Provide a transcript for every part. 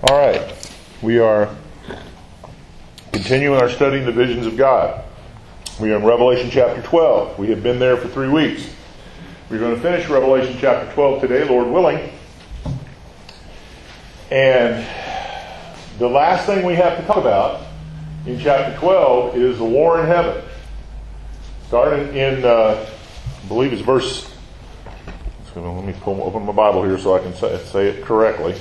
All right. We are continuing our study in the visions of God. We are in Revelation chapter 12. We have been there for 3 weeks. We're going to finish Revelation chapter 12 today, Lord willing. And the last thing we have to talk about in chapter 12 is the war in heaven. Starting in, I believe it's verse... Let me open my Bible here so I can say it correctly.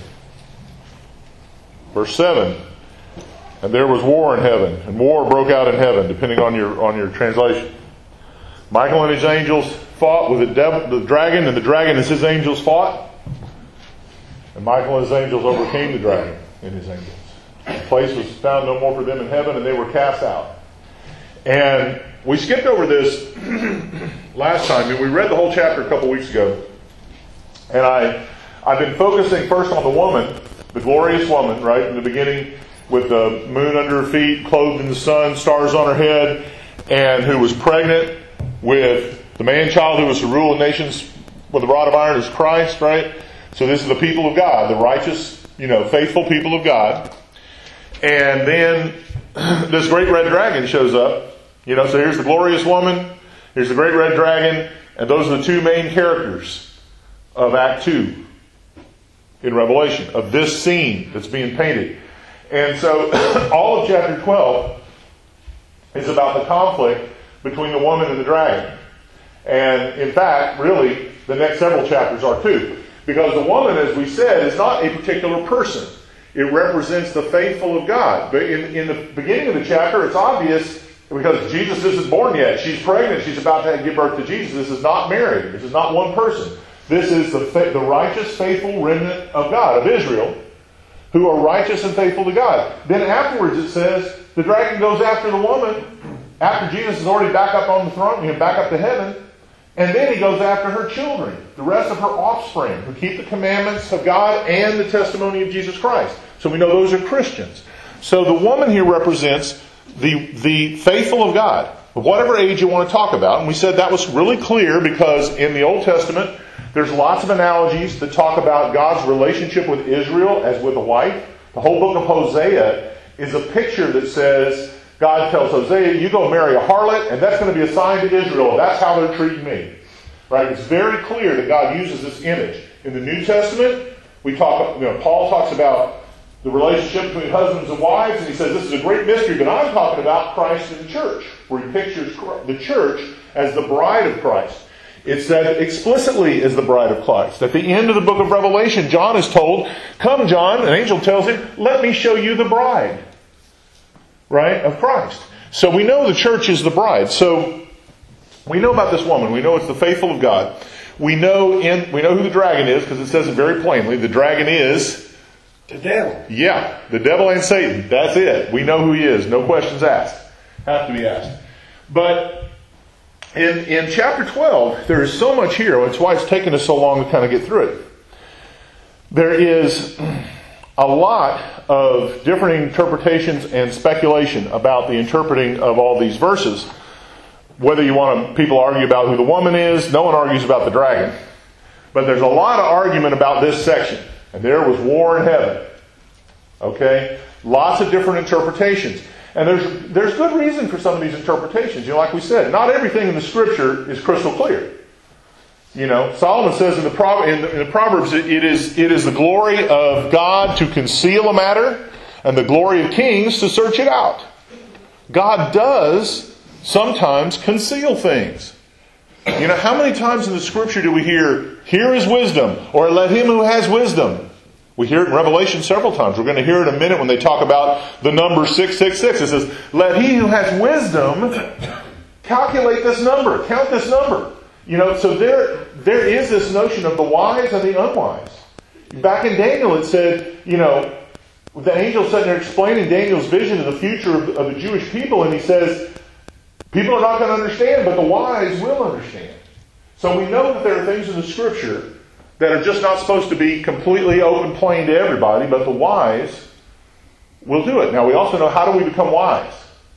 Verse 7. And there was war in heaven, and war broke out in heaven, depending on your translation. Michael and his angels fought with the dragon, and the dragon and his angels fought. And Michael and his angels overcame the dragon and his angels. The place was found no more for them in heaven, and they were cast out. And we skipped over this last time, and we read the whole chapter a couple weeks ago. And I've been focusing first on the woman, the glorious woman, right, in the beginning, with the moon under her feet, clothed in the sun, stars on her head, and who was pregnant with the man-child who was to rule the nations with a rod of iron, is Christ, right? So this is the people of God, the righteous, faithful people of God. And then this great red dragon shows up. So here's the glorious woman, here's the great red dragon, and those are the two main characters of Act 2 in Revelation, of this scene that's being painted. And so all of chapter 12 is about the conflict between the woman and the dragon. And in fact, really, the next several chapters are too. Because the woman, as we said, is not a particular person. It represents the faithful of God. But in the beginning of the chapter, it's obvious, because Jesus isn't born yet. She's pregnant. She's about to give birth to Jesus. This is not Mary. This is not one person. This is the righteous, faithful remnant of God, of Israel, who are righteous and faithful to God. Then afterwards it says, the dragon goes after the woman, after Jesus is already back up on the throne, back up to heaven, and then he goes after her children, the rest of her offspring, who keep the commandments of God and the testimony of Jesus Christ. So we know those are Christians. So the woman here represents the faithful of God, of whatever age you want to talk about. And we said that was really clear because in the Old Testament, there's lots of analogies that talk about God's relationship with Israel as with a wife. The whole book of Hosea is a picture that says, God tells Hosea, you go marry a harlot, and that's going to be a sign to Israel. That's how they're treating me. Right? It's very clear that God uses this image. In the New Testament, Paul talks about the relationship between husbands and wives, and he says this is a great mystery, but I'm talking about Christ and the church, where he pictures the church as the bride of Christ. It's said explicitly as the bride of Christ. At the end of the book of Revelation, John is told, come John, an angel tells him, let me show you the bride, right, of Christ. So we know the church is the bride. So we know about this woman. We know it's the faithful of God. We know who the dragon is, because it says it very plainly. The dragon is the devil. Yeah, the devil and Satan. That's it. We know who he is. No questions asked. Have to be asked. But in chapter 12, there is so much here. That's why it's taken us so long to kind of get through it. There is a lot of different interpretations and speculation about the interpreting of all these verses. Whether people argue about who the woman is, no one argues about the dragon. But there's a lot of argument about this section. And there was war in heaven. Okay? Lots of different interpretations. And there's good reason for some of these interpretations. Like we said, not everything in the Scripture is crystal clear. Solomon says in the Proverbs, it is the glory of God to conceal a matter, and the glory of kings to search it out. God does sometimes conceal things. How many times in the Scripture do we hear, here is wisdom, or let him who has wisdom? We hear it in Revelation several times. We're going to hear it in a minute when they talk about the number 666. It says, let he who has wisdom calculate this number, count this number. So there is this notion of the wise and the unwise. Back in Daniel it said, the angel sitting there explaining Daniel's vision of the future of the Jewish people, and he says, people are not going to understand, but the wise will understand. So we know that there are things in the Scripture that are just not supposed to be completely open plain to everybody, but the wise will do it. Now we also know, how do we become wise?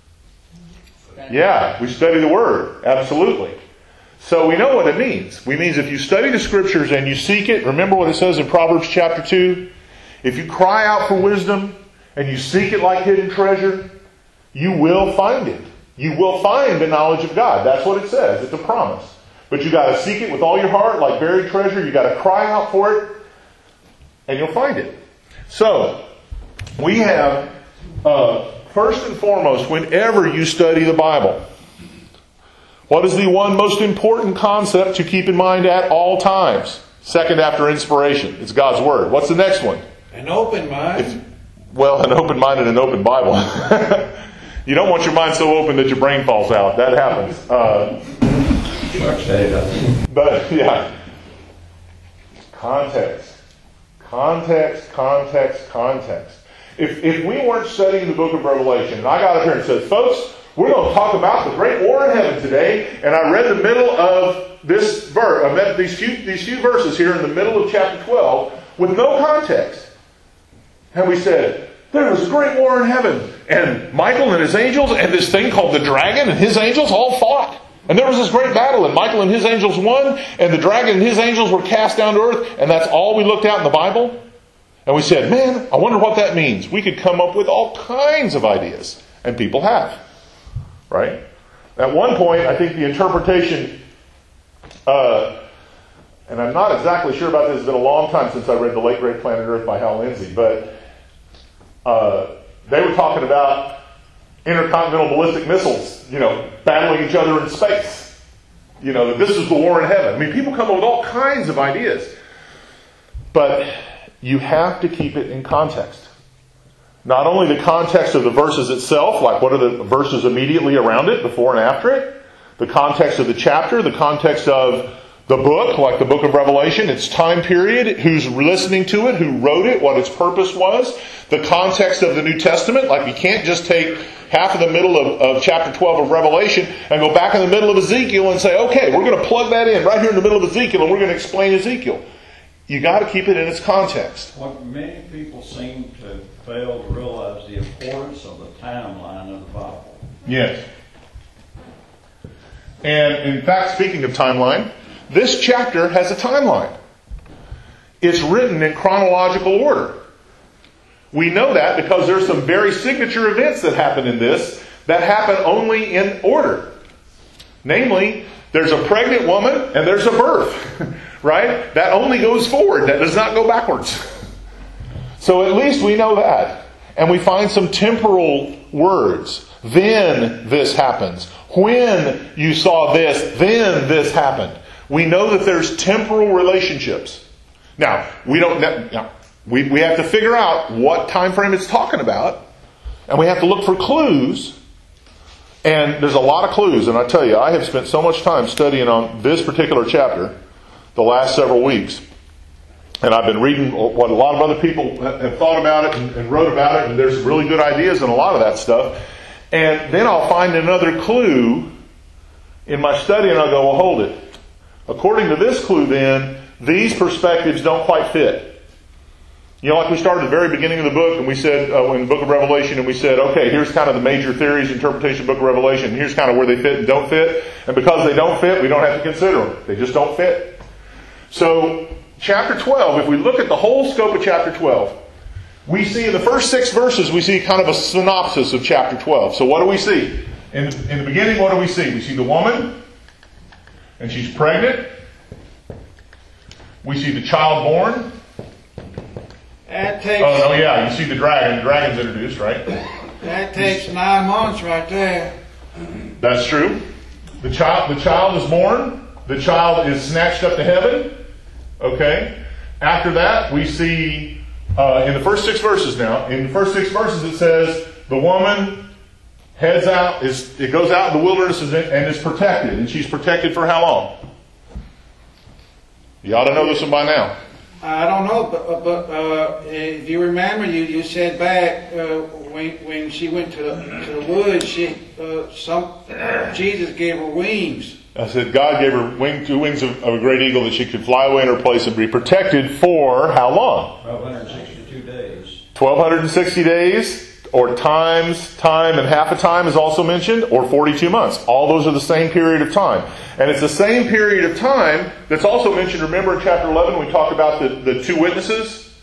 Yeah, we study the Word. Absolutely. So we know what it means. It means if you study the Scriptures and you seek it, remember what it says in Proverbs chapter 2? If you cry out for wisdom and you seek it like hidden treasure, you will find it. You will find the knowledge of God. That's what it says. It's a promise. But you got to seek it with all your heart like buried treasure. You got to cry out for it and you'll find it. So, we have, first and foremost, whenever you study the Bible, what is the one most important concept to keep in mind at all times? Second after inspiration. It's God's Word. What's the next one? An open mind. An open mind and an open Bible. You don't want your mind so open that your brain falls out. That happens. But, yeah. Context. If we weren't studying the book of Revelation, and I got up here and said, folks, we're going to talk about the great war in heaven today, and I read the middle of this verse, I read these few verses here in the middle of chapter 12 with no context. And we said, there was a great war in heaven, and Michael and his angels and this thing called the dragon and his angels all fought. And there was this great battle, and Michael and his angels won, and the dragon and his angels were cast down to earth, and that's all we looked at in the Bible. And we said, man, I wonder what that means. We could come up with all kinds of ideas, and people have. Right? At one point, I think the interpretation, and I'm not exactly sure about this, it's been a long time since I read The Late Great Planet Earth by Hal Lindsey, but they were talking about intercontinental ballistic missiles, battling each other in space. That this is the war in heaven. I mean, people come up with all kinds of ideas. But you have to keep it in context. Not only the context of the verses itself, like what are the verses immediately around it, before and after it, the context of the chapter, the context of the book, like the book of Revelation, its time period, who's listening to it, who wrote it, what its purpose was, the context of the New Testament, like you can't just take half of the middle of chapter 12 of Revelation and go back in the middle of Ezekiel and say, okay, we're going to plug that in right here in the middle of Ezekiel and we're going to explain Ezekiel. You got to keep it in its context. What many people seem to fail to realize the importance of the timeline of the Bible. Yes. And in fact, speaking of timeline, this chapter has a timeline. It's written in chronological order. We know that because there's some very signature events that happen in this that happen only in order. Namely, there's a pregnant woman and there's a birth. Right? That only goes forward. That does not go backwards. So at least we know that. And we find some temporal words. Then this happens. When you saw this, then this happened. We know that there's temporal relationships. Now, we have to figure out what time frame it's talking about. And we have to look for clues. And there's a lot of clues. And I tell you, I have spent so much time studying on this particular chapter the last several weeks. And I've been reading what a lot of other people have thought about it and wrote about it. And there's really good ideas in a lot of that stuff. And then I'll find another clue in my study and I'll go, well, hold it. According to this clue then, these perspectives don't quite fit. Like we started at the very beginning of the book and we said, in the book of Revelation, and we said, okay, here's kind of the major theories, interpretation of the book of Revelation, and here's kind of where they fit and don't fit. And because they don't fit, we don't have to consider them. They just don't fit. So, chapter 12, if we look at the whole scope of chapter 12, we see in the first 6 verses, we see kind of a synopsis of chapter 12. So what do we see? In the beginning, what do we see? We see the woman, and she's pregnant. We see the child born. You see the dragon. The dragon's introduced, right? That takes 9 months right there. That's true. The child is born. The child is snatched up to heaven. Okay. After that, we see in the first 6 verses now. In the first 6 verses, it says the woman heads out. It goes out in the wilderness and is protected. And she's protected for how long? You ought to know this one by now. I don't know, but if you remember, you said back when she went to the woods, Jesus gave her wings. I said God gave her two wings of a great eagle that she could fly away in her place and be protected for how long? 1262 days. 1260 days, or time and half a time is also mentioned, or 42 months. All those are the same period of time. And it's the same period of time that's also mentioned, remember in chapter 11 we talked about the 2 witnesses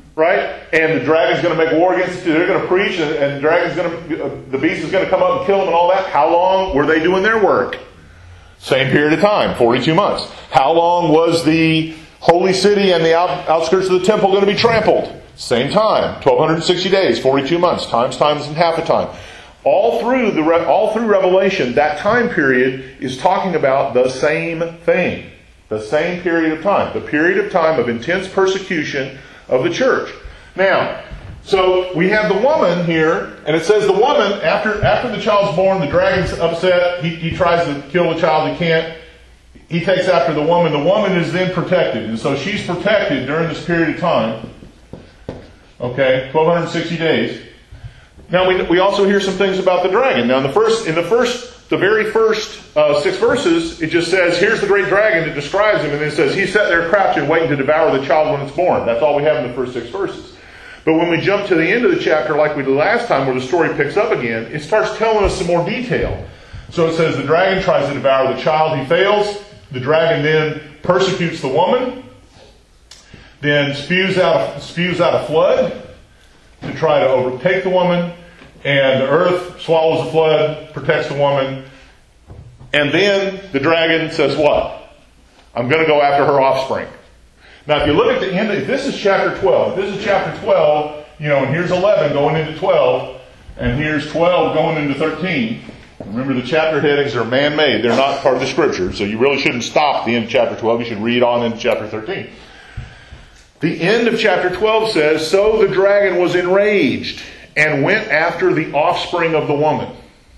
right? And the dragon's going to make war against it. They're going to preach, and the beast is going to come up and kill them and all that. How long were they doing their work? Same period of time, 42 months. How long was the holy city and the outskirts of the temple going to be trampled? Same time, 1,260 days, 42 months, times and half a time. All through Revelation, that time period is talking about the same thing. The same period of time. The period of time of intense persecution of the church. Now, so we have the woman here, and it says the woman, after the child's born, the dragon's upset, he tries to kill the child, he can't. He takes after the woman. The woman is then protected. And so she's protected during this period of time. Okay, 1,260 days. Now we also hear some things about the dragon. Now the very first 6 verses, it just says, here's the great dragon. It describes him, and then it says, he sat there crouching, waiting to devour the child when it's born. That's all we have in the first 6 verses. But when we jump to the end of the chapter, like we did last time, where the story picks up again, it starts telling us some more detail. So it says the dragon tries to devour the child. He fails. The dragon then persecutes the woman, then spews out a flood to try to overtake the woman, and the earth swallows the flood, protects the woman, and then the dragon says what? I'm going to go after her offspring. Now if you look at the end, if this is chapter 12, and here's 11 going into 12, and here's 12 going into 13, remember the chapter headings are man-made, they're not part of the scripture, so you really shouldn't stop at the end of chapter 12, you should read on into chapter 13. The end of chapter 12 says, so the dragon was enraged and went after the offspring of the woman.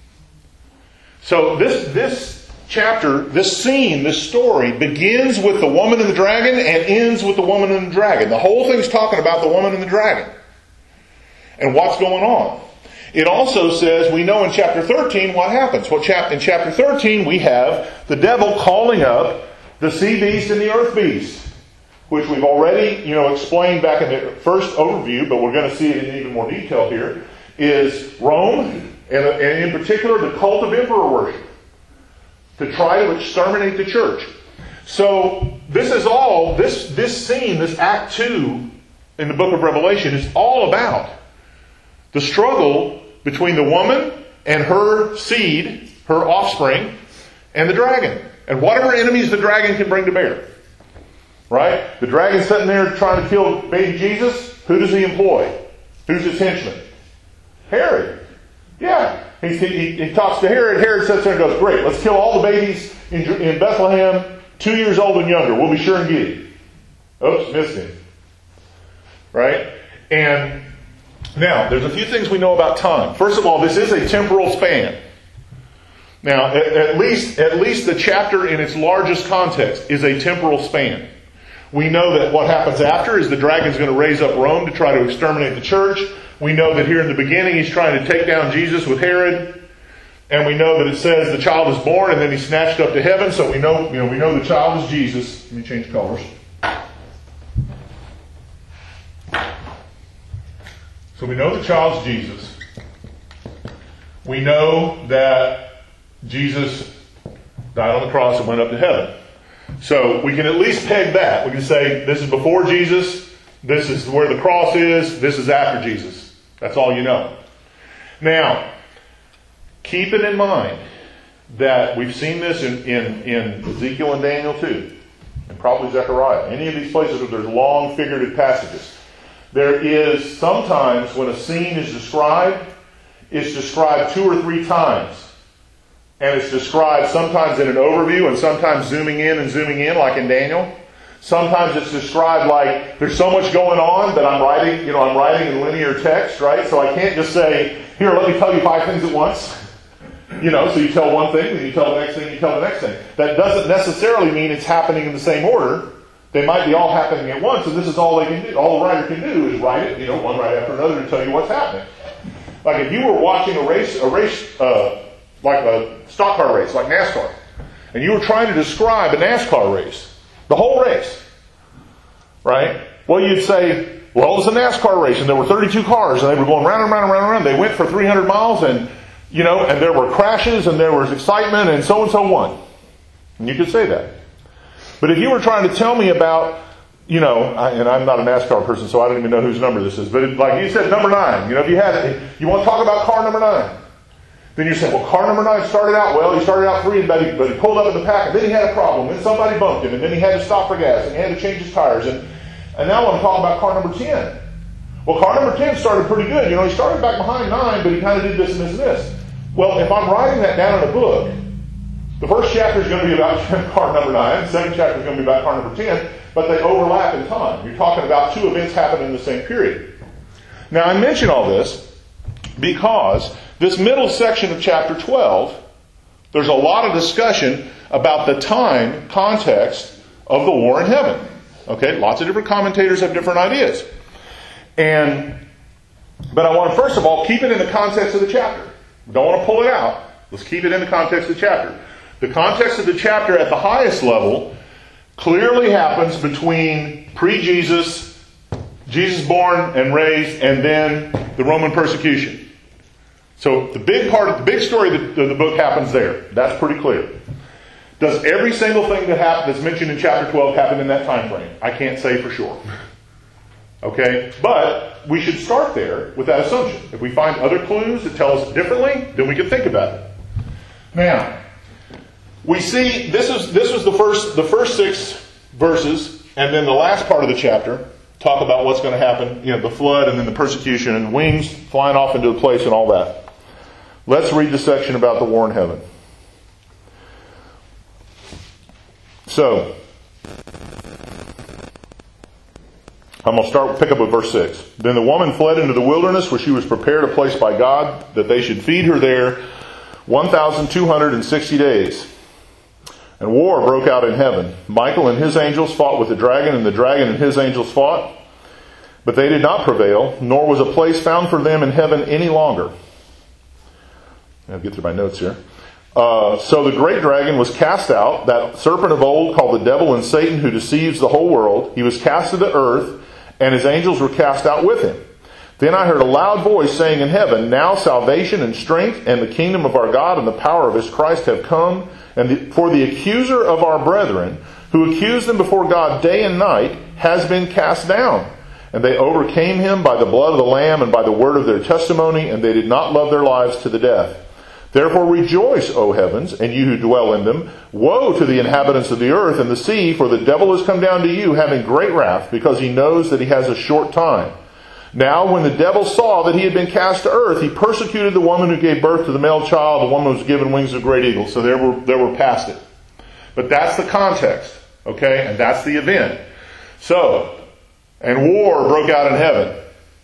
So this chapter, this scene, this story begins with the woman and the dragon and ends with the woman and the dragon. The whole thing's talking about the woman and the dragon and what's going on. It also says, we know in chapter 13 what happens. In chapter 13 we have the devil calling up the sea beast and the earth beast, which we've already, explained back in the first overview, but we're going to see it in even more detail here, is Rome, and in particular the cult of emperor worship, to try to exterminate the church. So this is all, this scene, this Act 2 in the book of Revelation is all about the struggle between the woman and her seed, her offspring, and the dragon. And whatever enemies the dragon can bring to bear. Right? The dragon's sitting there trying to kill baby Jesus. Who does he employ? Who's his henchman? Herod. Yeah. He talks to Herod. Herod sits there and goes, great, let's kill all the babies in Bethlehem 2 years old and younger. We'll be sure and get him. Oops, missed him. Right? And now, there's a few things we know about time. First of all, this is a temporal span. Now, at least the chapter in its largest context is a temporal span. We know that what happens after is the dragon's going to raise up Rome to try to exterminate the church. We know that here in the beginning he's trying to take down Jesus with Herod. And we know that it says the child is born and then he's snatched up to heaven. So we know the child is Jesus. Let me change colors. So we know the child's Jesus. We know that Jesus died on the cross and went up to heaven. So we can at least peg that. We can say this is before Jesus, this is where the cross is, this is after Jesus. That's all you know. Now, keep it in mind that we've seen this in Ezekiel and Daniel too, and probably Zechariah. Any of these places where there's long figurative passages. There is sometimes when a scene is described, it's described 2 or 3 times. And it's described sometimes in an overview and sometimes zooming in like in Daniel. Sometimes it's described like there's so much going on that I'm writing in linear text, right? So I can't just say, here, let me tell you 5 things at once. So you tell one thing, then you tell the next thing, you tell the next thing. That doesn't necessarily mean it's happening in the same order. They might be all happening at once, and this is all they can do. All the writer can do is write it, one right after another to tell you what's happening. Like if you were watching a race, like a stock car race, like NASCAR, and you were trying to describe a NASCAR race, the whole race, right? Well, you'd say, well, it was a NASCAR race, and there were 32 cars, and they were going round and round and round and round. They went for 300 miles, and and there were crashes, and there was excitement, and so on. And you could say that. But if you were trying to tell me about, and I'm not a NASCAR person, so I don't even know whose number this is, but like you said, number 9. If you want to talk about car number 9. Then you say, well, car number 9 started out well. He started out 3, but he pulled up in the pack, and then he had a problem. Then somebody bumped him, and then he had to stop for gas, and he had to change his tires. And now I want to talk about car number 10. Well, car number 10 started pretty good. He started back behind 9, but he kind of did this and this and this. Well, if I'm writing that down in a book, the first chapter is going to be about car number 9. The second chapter is going to be about car number 10, but they overlap in time. You're talking about 2 events happening in the same period. Now, I mention all this because this middle section of chapter 12, there's a lot of discussion about the time context of the war in heaven. Okay, lots of different commentators have different ideas. But I want to, first of all, keep it in the context of the chapter. We don't want to pull it out. Let's keep it in the context of the chapter. The context of the chapter at the highest level clearly happens between pre-Jesus, Jesus born and raised, and then the Roman persecution. So the big story of the book happens there. That's pretty clear. Does every single thing that's mentioned in chapter 12 happen in that time frame? I can't say for sure. Okay? But we should start there with that assumption. If we find other clues that tell us differently, then we can think about it. Now, we see this was the first 6 verses, and then the last part of the chapter talk about what's going to happen, the flood and then the persecution and wings flying off into a place and all that. Let's read the section about the war in heaven. So, I'm going to pick up with verse 6. Then the woman fled into the wilderness where she was prepared a place by God that they should feed her there 1,260 days. And war broke out in heaven. Michael and his angels fought with the dragon, and the dragon and his angels fought. But they did not prevail, nor was a place found for them in heaven any longer. I'll get through my notes here. So the great dragon was cast out, that serpent of old called the devil and Satan, who deceives the whole world. He was cast to the earth, and his angels were cast out with him. Then I heard a loud voice saying in heaven, now salvation and strength and the kingdom of our God and the power of his Christ have come. And for the accuser of our brethren, who accused them before God day and night, has been cast down. And they overcame him by the blood of the Lamb and by the word of their testimony, and they did not love their lives to the death. Therefore rejoice, O heavens, and you who dwell in them. Woe to the inhabitants of the earth and the sea, for the devil has come down to you, having great wrath, because he knows that he has a short time. Now, when the devil saw that he had been cast to earth, he persecuted the woman who gave birth to the male child, the woman who was given wings of great eagles. So there we're past it. But that's the context, okay? And that's the event. So, and war broke out in heaven.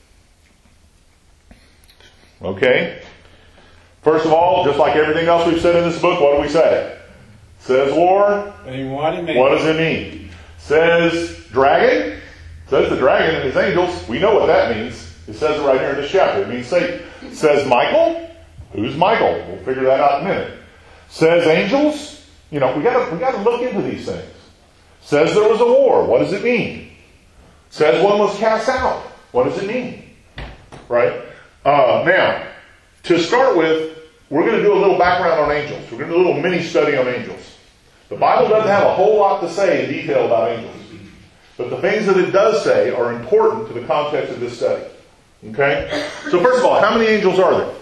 Okay? First of all, just like everything else we've said in this book, what do we say? Says war. What does it mean? Says dragon. Says the dragon and his angels. We know what that means. It says it right here in this chapter. It means Satan. Says Michael. Who's Michael? We'll figure that out in a minute. Says angels. We got to look into these things. Says there was a war. What does it mean? Says one was cast out. What does it mean? Right? Now, to start with, we're going to do a little background on angels. We're going to do a little mini study on angels. The Bible doesn't have a whole lot to say in detail about angels. But the things that it does say are important to the context of this study. Okay? So first of all, how many angels are there?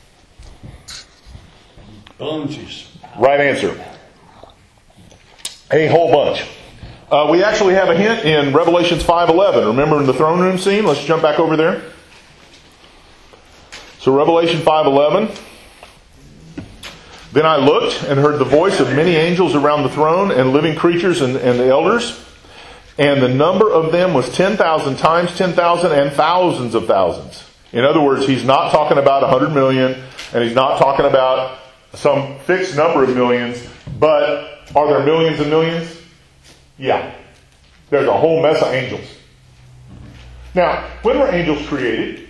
Bunches. Right answer. A whole bunch. We actually have a hint in Revelations 5:11. Remember in the throne room scene? Let's jump back over there. So Revelation 5:11. Then I looked and heard the voice of many angels around the throne and living creatures and the elders. And the number of them was 10,000 times 10,000 and thousands of thousands. In other words, he's not talking about 100 million and he's not talking about some fixed number of millions. But are there millions and millions? Yeah. There's a whole mess of angels. Now, when were angels created?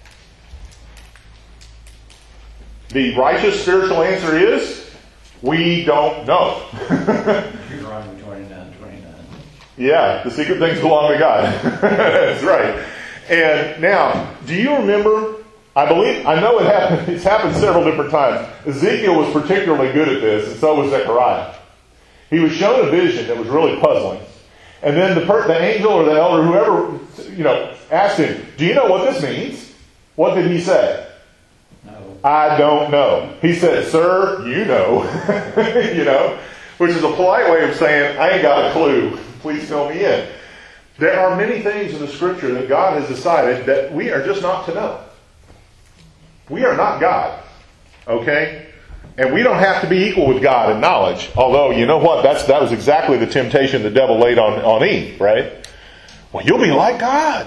The righteous spiritual answer is, we don't know. Deuteronomy 29:29. Yeah, the secret things belong to God. That's right. And now, do you remember, I know it's happened several different times. Ezekiel was particularly good at this, and so was Zechariah. He was shown a vision that was really puzzling. And then the angel or the elder, whoever, asked him, do you know what this means? What did he say? No. I don't know. He said, sir, you know. Which is a polite way of saying, I ain't got a clue. Please fill me in. There are many things in the Scripture that God has decided that we are just not to know. We are not God. Okay? And we don't have to be equal with God in knowledge. Although, you know what? That was exactly the temptation the devil laid on Eve, right? Well, you'll be like God.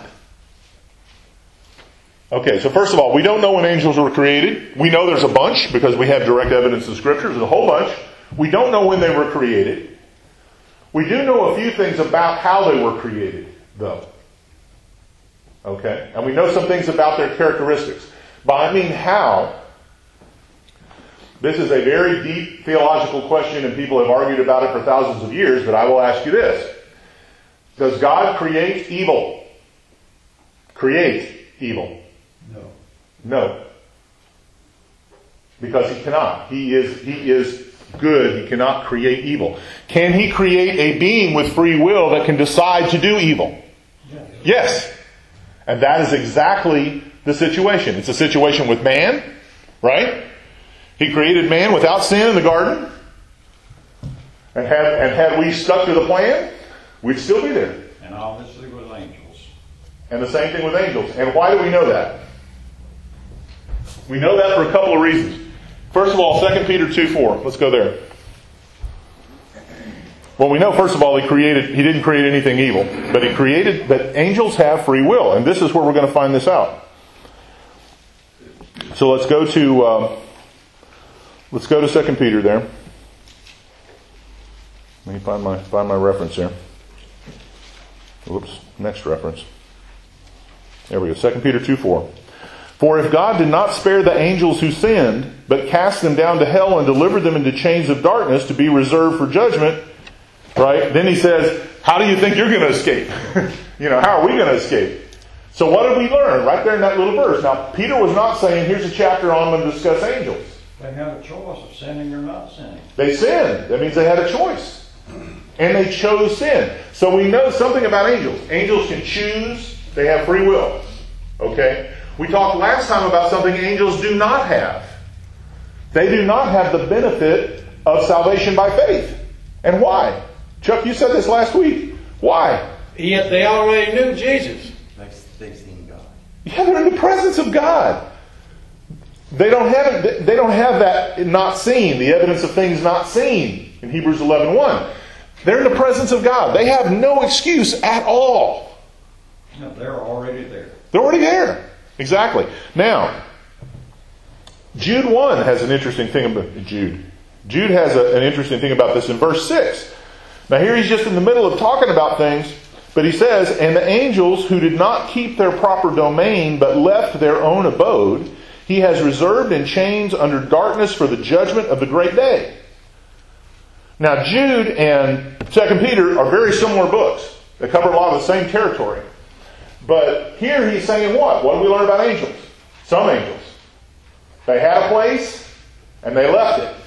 Okay, so first of all, we don't know when angels were created. We know there's a bunch because we have direct evidence in Scripture. There's a whole bunch. We don't know when they were created. We do know a few things about how they were created, though. Okay? And we know some things about their characteristics. By I mean how, this is a very deep theological question and people have argued about it for thousands of years, but I will ask you this. Does God create evil? Create evil? No. No. Because He cannot. He is good. He cannot create evil. Can He create a being with free will that can decide to do evil? Yes. And that is exactly the situation. It's a situation with man, right? He created man without sin in the garden. And had we stuck to the plan, we'd still be there. And obviously with angels. And the same thing with angels. And why do we know that? We know that for a couple of reasons. First of all, 2 Peter 2:4. Let's go there. Well, we know, first of all, He didn't create anything evil. But He created that angels have free will. And this is where we're going to find this out. So let's go to 2 Peter there. Let me find my reference here. Whoops, next reference. There we go, 2 Peter 2:4. For if God did not spare the angels who sinned, but cast them down to hell and delivered them into chains of darkness to be reserved for judgment, right? Then He says, how do you think you're going to escape? How are we going to escape? So what did we learn right there in that little verse? Now, Peter was not saying, here's a chapter on I'm going to discuss angels. They have a choice of sinning or not sinning. They sinned. That means they had a choice. And they chose sin. So we know something about angels. Angels can choose. They have free will. Okay? We talked last time about something angels do not have. They do not have the benefit of salvation by faith. And why? Chuck, you said this last week. Why? Yet they already knew Jesus. They've seen God. Yeah, they're in the presence of God. They don't have that not seen, the evidence of things not seen in Hebrews 11:1. They're in the presence of God. They have no excuse at all. No, they're already there. They're already there. Exactly. Now, Jude 1 has an interesting thing about Jude. Jude has an interesting thing about this in verse 6. Now here he's just in the middle of talking about things, but he says, and the angels who did not keep their proper domain, but left their own abode, He has reserved in chains under darkness for the judgment of the great day. Now Jude and 2 Peter are very similar books. They cover a lot of the same territory. But here he's saying what? What do we learn about angels? Some angels. They had a place and they left it.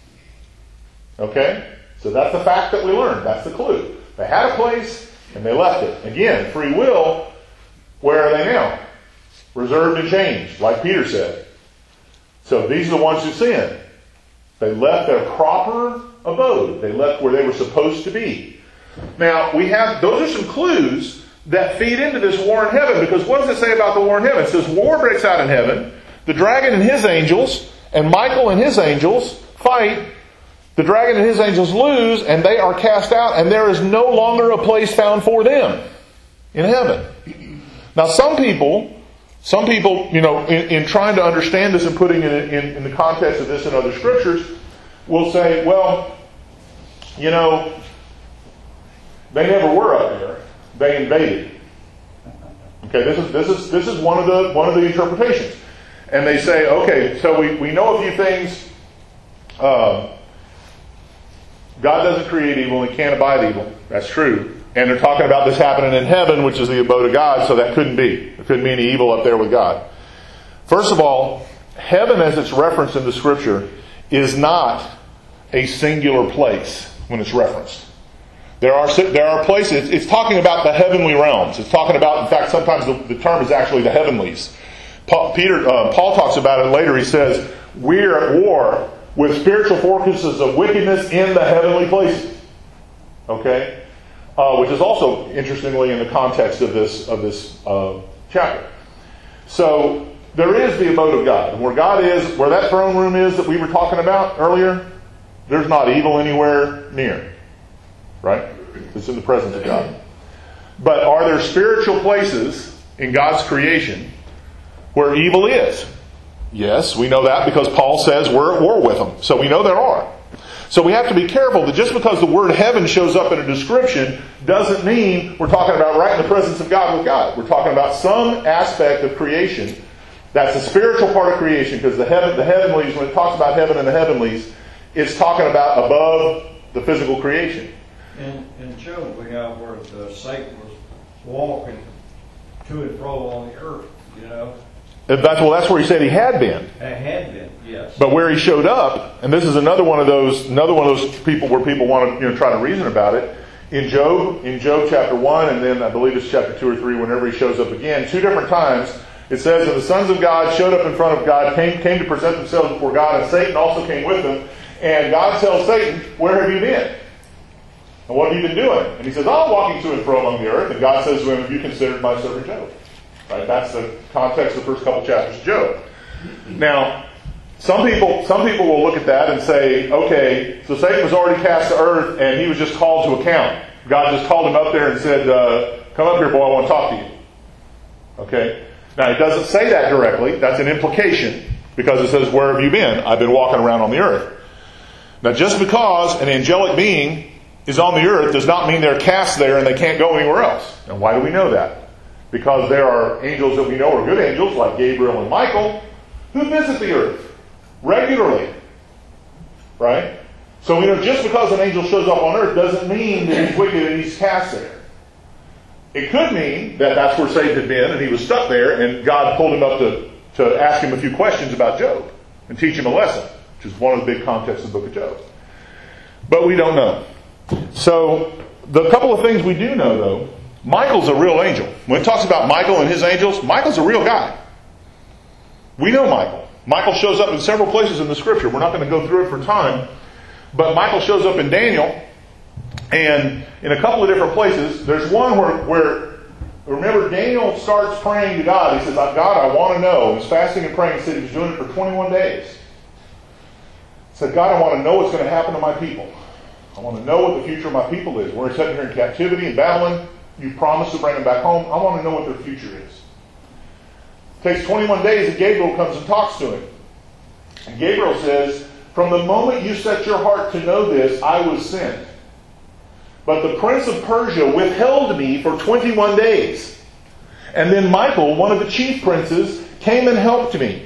Okay? So that's the fact that we learned. That's the clue. They had a place and they left it. Again, free will, where are they now? Reserved and changed, like Peter said. So these are the ones who sinned. They left their proper abode. They left where they were supposed to be. Now, those are some clues that feed into this war in heaven, because what does it say about the war in heaven? It says war breaks out in heaven, the dragon and his angels, and Michael and his angels fight. The dragon and his angels lose, and they are cast out, and there is no longer a place found for them in heaven. Now, some people, in trying to understand this and putting it in the context of this and other scriptures, will say, well, they never were up there. They invaded. Okay, this is one of the interpretations. And they say, okay, so we know a few things. God doesn't create evil and He can't abide evil. That's true. And they're talking about this happening in heaven, which is the abode of God, so that couldn't be. There couldn't be any evil up there with God. First of all, heaven as it's referenced in the Scripture is not a singular place when it's referenced. There are places, it's talking about the heavenly realms. It's talking about, in fact, sometimes the term is actually the heavenlies. Paul talks about it later. He says, we're at war with spiritual forces of wickedness in the heavenly places. Okay? Which is also, interestingly, in the context of this chapter. So, there is the abode of God. And where God is, where that throne room is that we were talking about earlier, there's not evil anywhere near. Right? It's in the presence of God. But are there spiritual places in God's creation where evil is? Yes, we know that because Paul says we're at war with them. So we know there are. So we have to be careful that just because the word heaven shows up in a description doesn't mean we're talking about right in the presence of God with God. We're talking about some aspect of creation that's the spiritual part of creation, because the heavenlies, when it talks about heaven and the heavenlies, it's talking about above the physical creation. In Job, we have where Satan was walking to and fro on the earth, you know. That's where he said he had been. It had been, yes. But where he showed up, and this is another one of those people where people want to try to reason about it. In Job chapter 1, and then I believe it's chapter 2 or 3, whenever he shows up again, 2 different times, it says that the sons of God showed up in front of God, came to present themselves before God, and Satan also came with them. And God tells Satan, where have you been? And what have you been doing? And he says, I'm walking to and fro among the earth. And God says to him, have you considered my servant Job? Right? That's the context of the first couple chapters of Job. Now, some people will look at that and say, okay, so Satan was already cast to earth and he was just called to account. God just called him up there and said, come up here, boy, I want to talk to you. Okay? Now, it doesn't say that directly. That's an implication, because it says, where have you been? I've been walking around on the earth. Now, just because an angelic being is on the earth does not mean they're cast there and they can't go anywhere else. And why do we know that? Because there are angels that we know are good angels, like Gabriel and Michael, who visit the earth regularly. Right? So we know just because an angel shows up on earth doesn't mean that he's wicked and he's cast there. It could mean that that's where Satan had been and he was stuck there and God pulled him up to ask him a few questions about Job and teach him a lesson, which is one of the big contexts of the book of Job. But we don't know. So, the couple of things we do know, though, Michael's a real angel. When it talks about Michael and his angels, Michael's a real guy. We know Michael. Michael shows up in several places in the Scripture. We're not going to go through it for time. But Michael shows up in Daniel, and in a couple of different places. There's one where remember, Daniel starts praying to God. He says, God, I want to know. He's fasting and praying. He said he was doing it for 21 days. He said, God, I want to know what's going to happen to my people. I want to know what the future of my people is. We're sitting here in captivity in Babylon. You promised to bring them back home. I want to know what their future is. It takes 21 days and Gabriel comes and talks to him. And Gabriel says, from the moment you set your heart to know this, I was sent. But the prince of Persia withheld me for 21 days. And then Michael, one of the chief princes, came and helped me.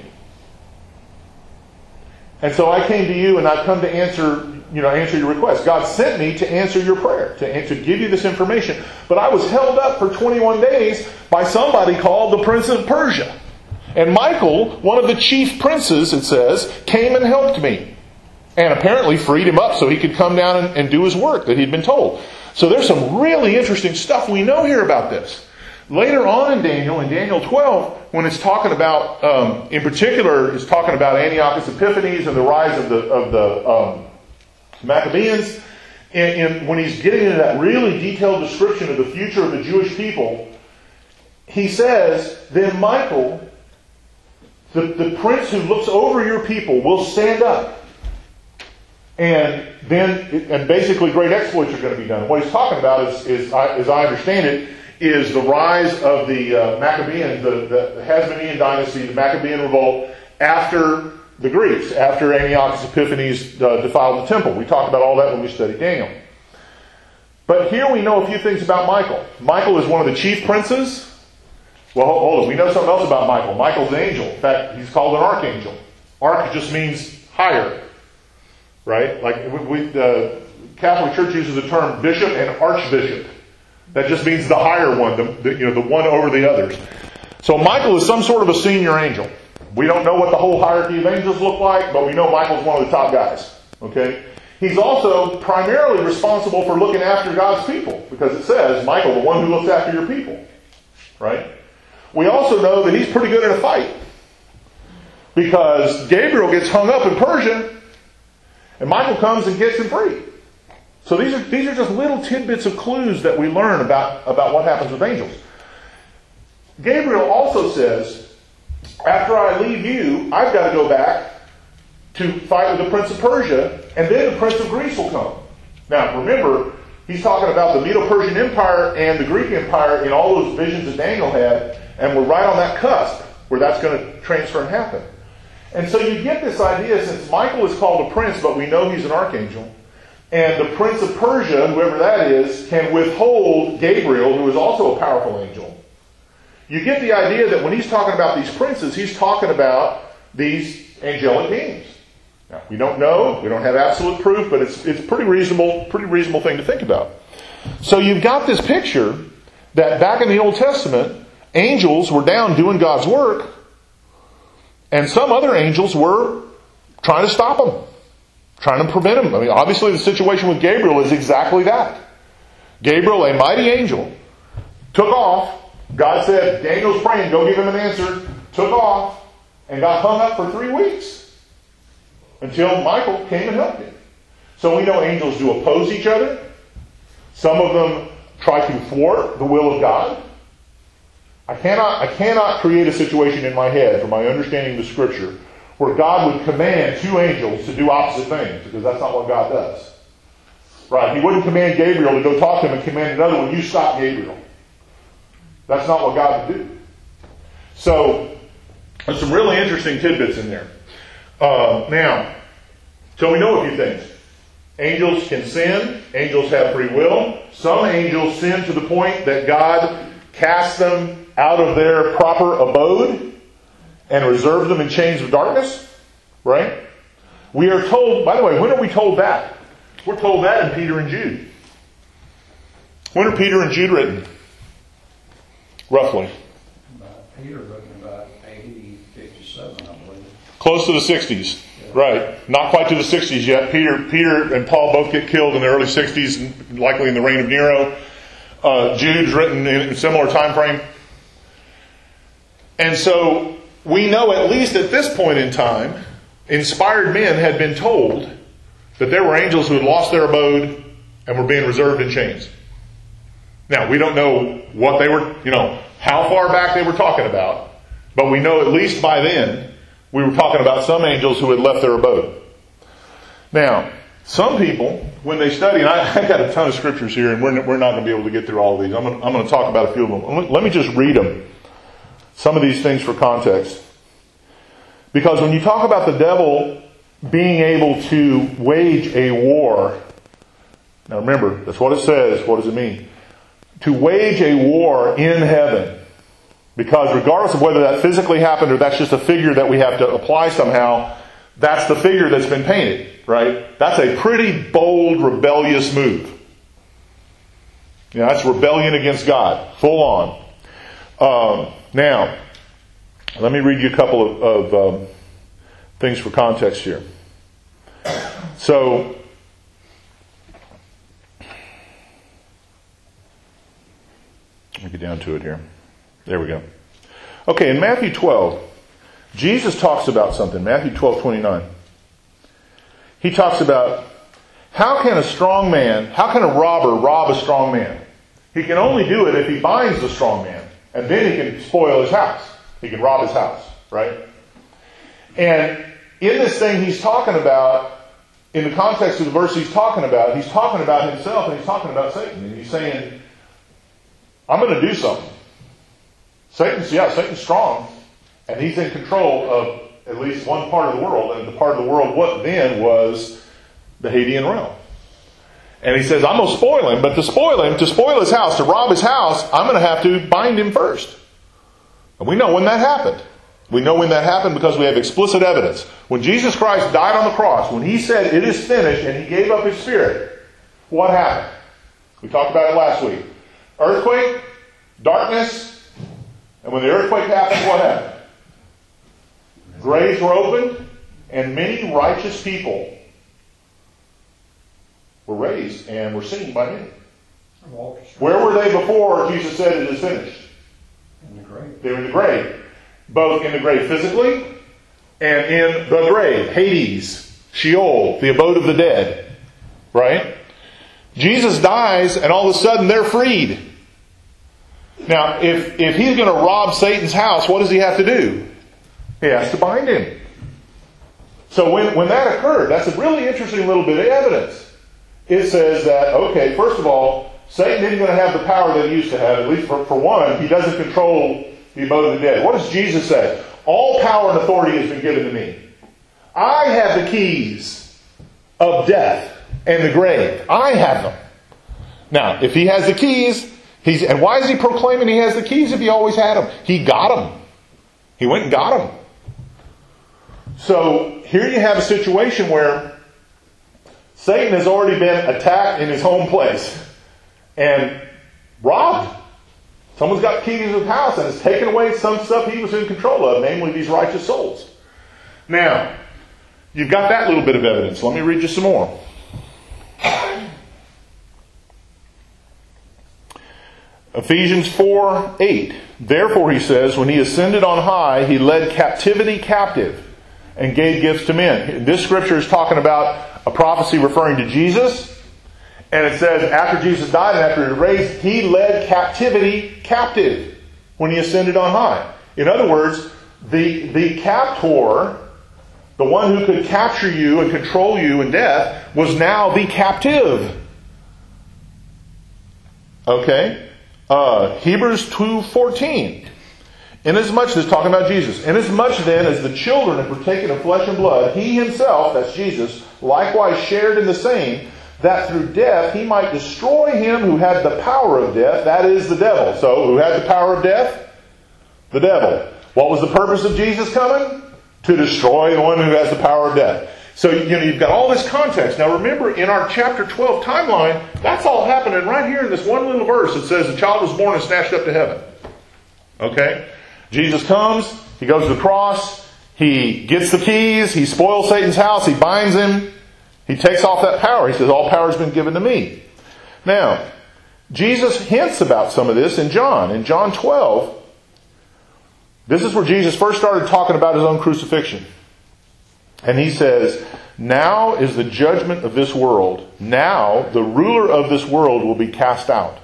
And so I came to you and I've come to answer your request. God sent me to answer your prayer, to give you this information. But I was held up for 21 days by somebody called the Prince of Persia. And Michael, one of the chief princes, it says, came and helped me. And apparently freed him up so he could come down and do his work that he'd been told. So there's some really interesting stuff we know here about this. Later on in Daniel 12, when it's talking about, in particular, it's talking about Antiochus Epiphanes and the rise of the Maccabees, and when he's getting into that really detailed description of the future of the Jewish people, he says, then Michael, the prince who looks over your people, will stand up. And basically great exploits are going to be done. What he's talking about is as I understand it, is the rise of the Maccabean, the Hasmonean dynasty, the Maccabean revolt, after the Greeks, after Antiochus Epiphanes defiled the temple. We talked about all that when we studied Daniel. But here we know a few things about Michael. Michael is one of the chief princes. Well, hold on. We know something else about Michael. Michael's an angel. In fact, he's called an archangel. Arch just means higher. Right? Like the Catholic Church uses the term bishop and archbishop. That just means the higher one, the one over the others. So Michael is some sort of a senior angel. We don't know what the whole hierarchy of angels look like, but we know Michael's one of the top guys. Okay? he's also primarily responsible for looking after God's people, because it says, Michael, the one who looks after your people. Right? We also know that he's pretty good at a fight, because Gabriel gets hung up in Persia, and Michael comes and gets him free. So these are just little tidbits of clues that we learn about what happens with angels. Gabriel also says, after I leave you, I've got to go back to fight with the Prince of Persia, and then the Prince of Greece will come. Now, remember, he's talking about the Medo-Persian Empire and the Greek Empire in all those visions that Daniel had, and we're right on that cusp where that's going to transfer and happen. And so you get this idea, since Michael is called a prince, but we know he's an archangel, and the Prince of Persia, whoever that is, can withhold Gabriel, who is also a powerful angel. You get the idea that when he's talking about these princes, he's talking about these angelic beings. Now, we don't know, we don't have absolute proof, but it's a pretty reasonable thing to think about. So you've got this picture that back in the Old Testament, angels were down doing God's work, and some other angels were trying to stop them, trying to prevent them. I mean, obviously the situation with Gabriel is exactly that. Gabriel, a mighty angel, took off. God said, Daniel's praying, go give him an answer. Took off and got hung up for 3 weeks until Michael came and helped him. So we know angels do oppose each other. Some of them try to thwart the will of God. I cannot create a situation in my head, from my understanding of the Scripture, where God would command 2 angels to do opposite things, because that's not what God does. Right? He wouldn't command Gabriel to go talk to him and command another one, you stop Gabriel. That's not what God would do. So, there's some really interesting tidbits in there. Now, so we know a few things. Angels can sin. Angels have free will. Some angels sin to the point that God casts them out of their proper abode and reserves them in chains of darkness. Right? We are told, by the way, when are we told that? We're told that in Peter and Jude. When are Peter and Jude written? Roughly. Peter written about 80, 57, I believe. Close to the 60s. Right. Not quite to the 60s yet. Peter and Paul both get killed in the early 60s, likely in the reign of Nero. Jude's written in a similar time frame. And so we know, at least at this point in time, inspired men had been told that there were angels who had lost their abode and were being reserved in chains. Now, we don't know what they were, how far back they were talking about, but we know at least by then we were talking about some angels who had left their abode. Now, some people, when they study, and I got a ton of scriptures here, and we're not going to be able to get through all of these. I'm going to talk about a few of them. Let me just read them, some of these things for context. Because when you talk about the devil being able to wage a war, now remember, that's what it says. What does it mean? To wage a war in heaven. Because regardless of whether that physically happened or that's just a figure that we have to apply somehow, that's the figure that's been painted, right? That's a pretty bold, rebellious move. That's rebellion against God. Full on. Now, let me read you a couple of things for context here. So, let me get down to it here. There we go. Okay, in Matthew 12, Jesus talks about something. Matthew 12:29. He talks about how can a robber rob a strong man? He can only do it if he binds the strong man, and then he can spoil his house. He can rob his house, right? And in this thing he's talking about, in the context of the verse he's talking about himself and he's talking about Satan. And he's saying, I'm going to do something. Satan's strong, and he's in control of at least one part of the world, and the part of the world what then was the Hadean realm. And he says, I'm going to spoil him, but to spoil his house, to rob his house, I'm going to have to bind him first. And we know when that happened. We know when that happened because we have explicit evidence. When Jesus Christ died on the cross, when he said, it is finished, and he gave up his spirit, what happened? We talked about it last week. Earthquake, darkness, and when the earthquake happened, what happened? Graves were opened, and many righteous people were raised and were seen by many. Walked the street. Where were they before Jesus said it is finished? In the grave. They were in the grave. Both in the grave physically and in the grave. Hades, Sheol, the abode of the dead. Right? Jesus dies and all of a sudden they're freed. Now, if he's going to rob Satan's house, what does he have to do? He has to bind him. So when that occurred, that's a really interesting little bit of evidence. It says that, okay, first of all, Satan isn't going to have the power that he used to have. At least for one, he doesn't control the abode of the dead. What does Jesus say? All power and authority has been given to me. I have the keys of death and the grave. I have them. Now, if he has the keys, and why is he proclaiming he has the keys if he always had them? He got them. He went and got them. So here you have a situation where Satan has already been attacked in his home place and robbed. Someone's got the keys of his house and has taken away some stuff he was in control of, namely these righteous souls. Now, you've got that little bit of evidence. Let me read you some more. Ephesians 4:8. Therefore, he says, when he ascended on high, he led captivity captive and gave gifts to men. This scripture is talking about a prophecy referring to Jesus. And it says, after Jesus died and after he was raised, he led captivity captive when he ascended on high. In other words, the captor, the one who could capture you and control you in death, was now the captive. Okay? Hebrews 2:14. Inasmuch, this is talking about Jesus. Inasmuch then as the children have partaken of flesh and blood, he himself, that's Jesus, likewise shared in the same, that through death he might destroy him who had the power of death, that is the devil. So, who had the power of death? The devil. What was the purpose of Jesus coming? To destroy the one who has the power of death. So, you've got all this context. Now remember, in our chapter 12 timeline, that's all happening right here in this one little verse. It says the child was born and snatched up to heaven. Okay? Jesus comes, he goes to the cross, he gets the keys, he spoils Satan's house, he binds him, he takes off that power. He says, all power has been given to me. Now, Jesus hints about some of this in John. In John 12, this is where Jesus first started talking about his own crucifixion. And he says, now is the judgment of this world. Now the ruler of this world will be cast out.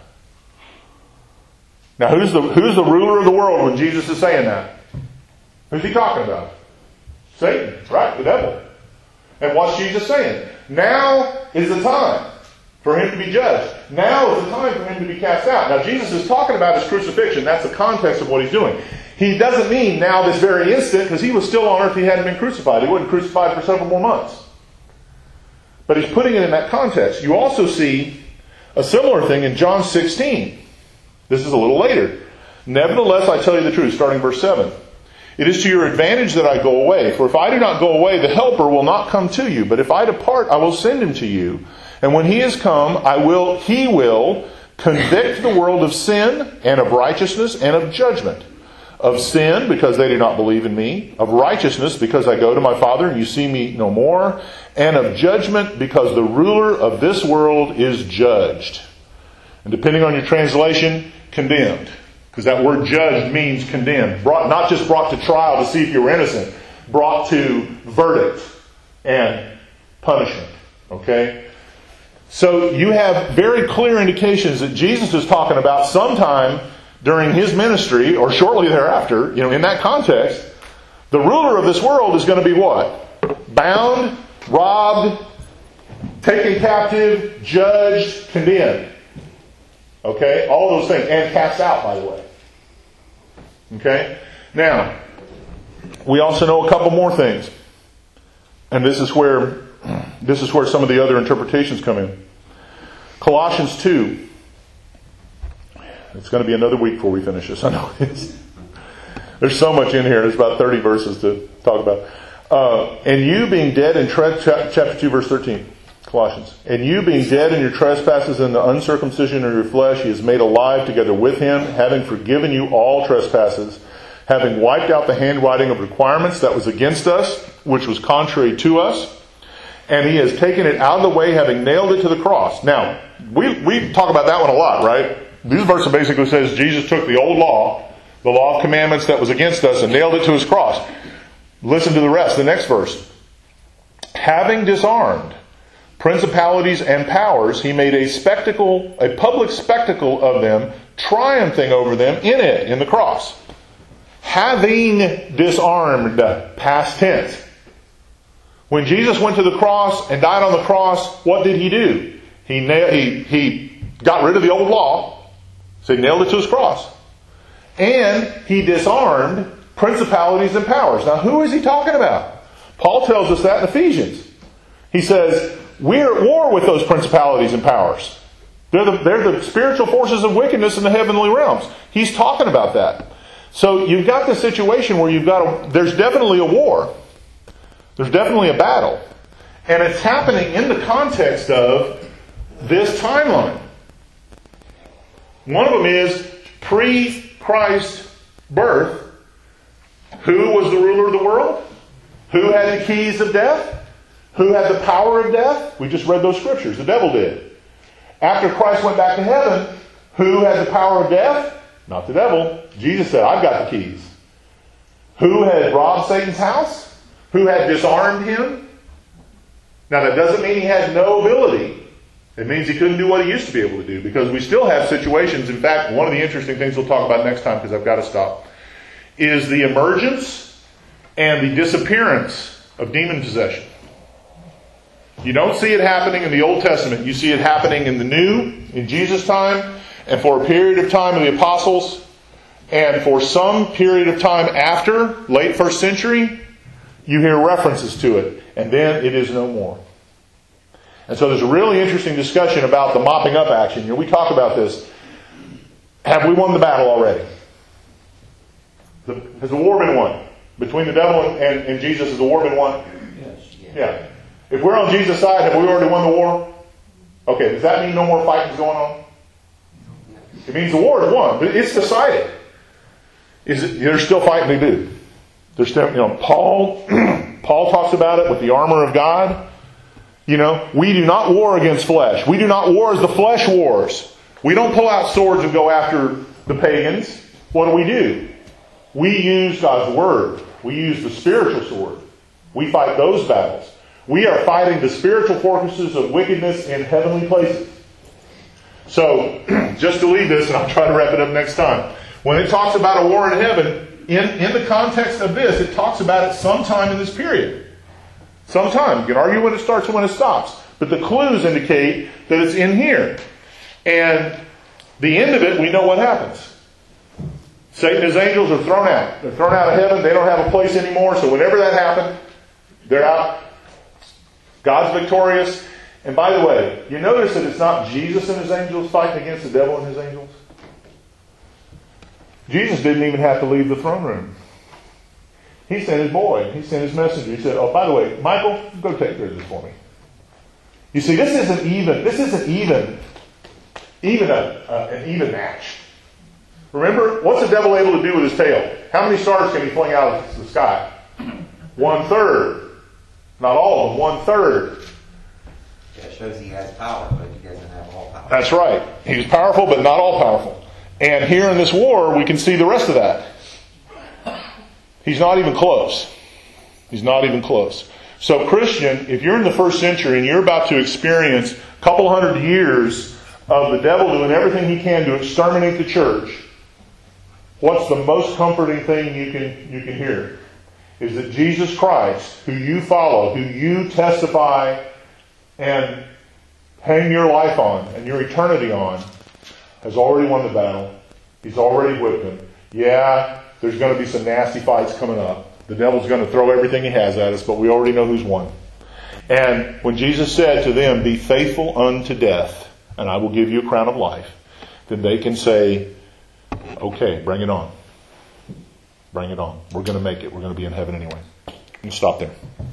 Now who's the ruler of the world when Jesus is saying that? Who's he talking about? Satan, right? The devil. And what's Jesus saying? Now is the time for him to be judged. Now is the time for him to be cast out. Now Jesus is talking about his crucifixion. That's the context of what he's doing. He doesn't mean now this very instant, because he was still on earth, he hadn't been crucified. He wasn't crucified for several more months. But he's putting it in that context. You also see a similar thing in John 16. This is a little later. Nevertheless, I tell you the truth, starting verse 7. It is to your advantage that I go away. For if I do not go away, the Helper will not come to you. But if I depart, I will send him to you. And when he has come, he will convict the world of sin and of righteousness and of judgment. Of sin, because they do not believe in me. Of righteousness, because I go to my Father and you see me no more. And of judgment, because the ruler of this world is judged. And depending on your translation, condemned. Because that word judged means condemned. Not just brought to trial to see if you were innocent. Brought to verdict and punishment. Okay? So you have very clear indications that Jesus is talking about sometime during his ministry, or shortly thereafter, in that context, the ruler of this world is going to be what? Bound, robbed, taken captive, judged, condemned. Okay? All those things. And cast out, by the way. Okay? Now, we also know a couple more things. And this is where some of the other interpretations come in. Colossians 2. It's going to be another week before we finish this. I know it is. There's so much in here. There's about 30 verses to talk about. And you being dead in chapter 2, verse 13. Colossians. And you being dead in your trespasses and the uncircumcision of your flesh, he is made alive together with him, having forgiven you all trespasses, having wiped out the handwriting of requirements that was against us, which was contrary to us, And He has taken it out of the way, having nailed it to the cross. Now, we talk about that one a lot, right? This verse basically says Jesus took the old law, the law of commandments that was against us, and nailed it to His cross. Listen to the rest, the next verse. Having disarmed principalities and powers, He made a public spectacle of them, triumphing over them in the cross. Having disarmed, past tense. When Jesus went to the cross and died on the cross, what did He do? He got rid of the old law, so He nailed it to His cross. And He disarmed principalities and powers. Now, who is He talking about? Paul tells us that in Ephesians. He says, we're at war with those principalities and powers. They're the spiritual forces of wickedness in the heavenly realms. He's talking about that. So you've got this situation where there's definitely a war. There's definitely a battle. And it's happening in the context of this timeline. One of them is pre-Christ birth. Who was the ruler of the world? Who had the keys of death? Who had the power of death? We just read those scriptures. The devil did. After Christ went back to heaven, who had the power of death? Not the devil. Jesus said, I've got the keys. Who had robbed Satan's house? Who had disarmed him? Now that doesn't mean he had no ability. It means he couldn't do what he used to be able to do, because we still have situations. In fact, one of the interesting things we'll talk about next time, because I've got to stop, is the emergence and the disappearance of demon possession. You don't see it happening in the Old Testament. You see it happening in the New, in Jesus' time, and for a period of time of the apostles, and for some period of time after, late first century, you hear references to it, and then it is no more. And so there's a really interesting discussion about the mopping up action. You know, we talk about this. Have we won the battle already? Has the war been won? Between the devil and Jesus, has the war been won? Yes. Yeah. If we're on Jesus' side, have we already won the war? Okay, does that mean no more fighting is going on? It means the war is won, but it's decided. There's still fighting to do. There's still, Paul talks about it with the armor of God. We do not war against flesh. We do not war as the flesh wars. We don't pull out swords and go after the pagans. What do? We use God's Word. We use the spiritual sword. We fight those battles. We are fighting the spiritual fortresses of wickedness in heavenly places. So, just to leave this, and I'll try to wrap it up next time. When it talks about a war in heaven, in the context of this, it talks about it sometime in this period. Sometime. You can argue when it starts and when it stops. But the clues indicate that it's in here. And the end of it, we know what happens. Satan and his angels are thrown out. They're thrown out of heaven. They don't have a place anymore. So whenever that happened, they're out. God's victorious. And by the way, you notice that it's not Jesus and his angels fighting against the devil and his angels? Jesus didn't even have to leave the throne room. He sent his boy. He sent his messenger. He said, oh, by the way, Michael, go take care of this for me. You see, this isn't even an even match. Remember, what's the devil able to do with his tail? How many stars can he fling out of the sky? 1/3. Not all of them, 1/3. That shows he has power, but he doesn't have all power. That's right. He's powerful, but not all powerful. And here in this war, we can see the rest of that. He's not even close. He's not even close. So Christian, if you're in the first century and you're about to experience a couple hundred years of the devil doing everything he can to exterminate the church, what's the most comforting thing you can hear? Is that Jesus Christ, who you follow, who you testify and hang your life on and your eternity on, has already won the battle. He's already whipped him. Yeah, there's going to be some nasty fights coming up. The devil's going to throw everything he has at us, but we already know who's won. And when Jesus said to them, be faithful unto death, and I will give you a crown of life, then they can say, okay, bring it on. Bring it on. We're going to make it. We're going to be in heaven anyway. You can stop there.